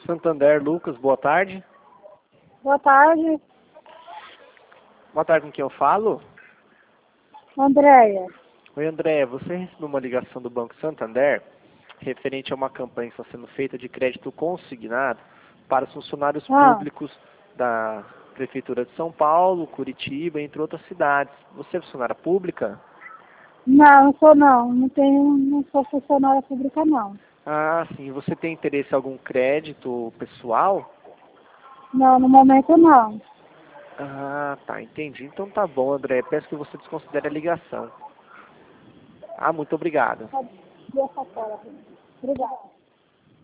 Santander, Lucas, boa tarde. Boa tarde, Boa tarde, com quem eu falo? Andréia. Oi, André, você recebeu uma ligação do Banco Santander referente a uma campanha que está sendo feita de crédito consignado para os funcionários públicos da Prefeitura de São Paulo, Curitiba, entre outras cidades. Você é funcionária pública? Não, sou não. Não sou funcionária pública não. Ah, sim. Você tem interesse em algum crédito pessoal? Não, no momento não. Ah, tá, entendi. Então tá bom, André. Peço que você desconsidere a ligação. Ah, muito obrigado. Pode ver essa tela. Obrigada.